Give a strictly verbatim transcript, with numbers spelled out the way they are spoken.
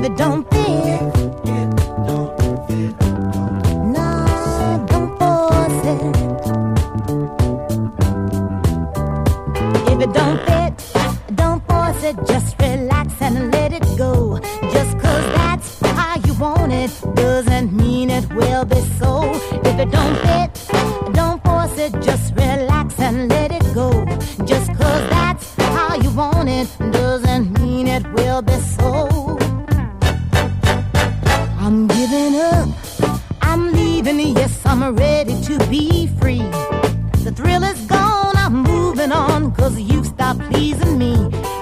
it don't fit, no, don't force it. If it don't fit, don't force it. Just relax and let it go. Just 'cause that's how you want it doesn't mean it will be so. If it don't fit, don't force it. Just relax and let it go. Just 'cause that's how you want it doesn't mean it will be so. I'm giving up, I'm leaving, yes, I'm ready to be free. The thrill is gone, I'm moving on, 'cause you've stopped pleasing me.